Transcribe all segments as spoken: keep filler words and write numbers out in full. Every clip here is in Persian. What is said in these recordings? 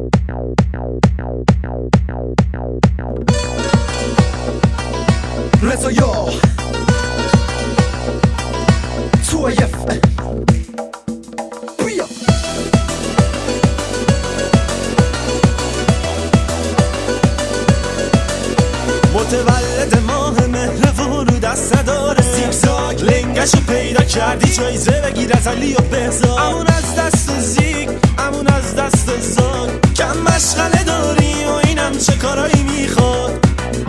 رضایا تو اف بیا متولد ماه مهر و رو دست نداره زیگزاگ لنگشو پیدا کردی جایزه بگیر از علی و بهزاد امون از دست زیگ امون از دست زاگ کم مشغله داری و اینم چه کارایی میخواد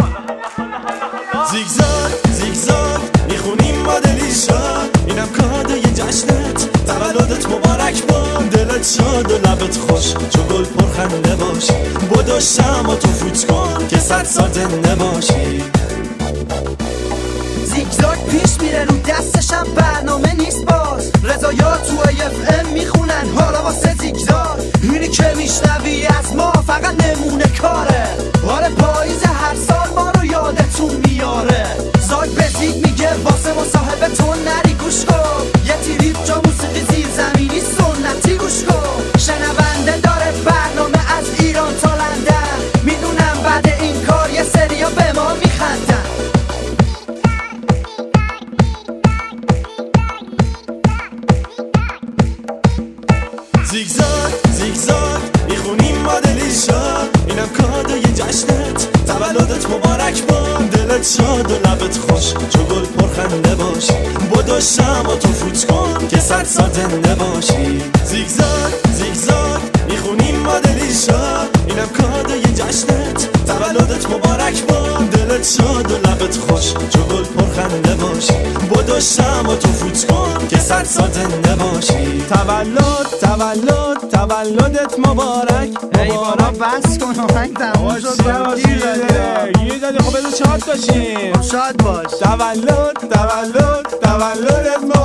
زیگزاگ زیگزاگ میخونیم با دلیشا اینم کادوی جشنت تولدت مبارک باد دلت شاد و لبت خوش چو گل پرخنده باش بدو شما تو فوت کن که صد سال زنده باشی زیگزاگ پیش میره رو دستشم برنامه نیست باز رضایا تو اف ام میخونن حالا واسه زیگزاگ اینی که میشنوی از ما فقط نمونه کاره آره پاییز هر سال ما رو یادتون میاره زاگ به زیگ میگه واسه مصاحبه تو نری گوش کن یه تریپ جا موسیقی زیر زمینی سنتی گوش کن شنونده داره برنامه از ایران تا لندن میدونم بعد این کار یه سریا به ما میخندن زیگزاگ زیگزاگ میخونیم با دلیشا اینم کادوی جشنت تولدت مبارک باد دلت شاد و لبت خوش چو گل پرخنده باش بدو شما تو فوت کن که صد سال زنده باشی زیگزاگ زیگزاگ میخونیم با دلیشا اینم کادوی جشنت تولدت مبارک باد دلت شاد و لبت خوش چو گل پرخنده باش بدو شما تو فوت کن که صد سال زنده باشی تولد تولد تولدت مبارک ای بابا بس کن آهنگ تموم شد یه داده خب بذار شاد باشیم شاد باش تولد تولد تولدت مبارک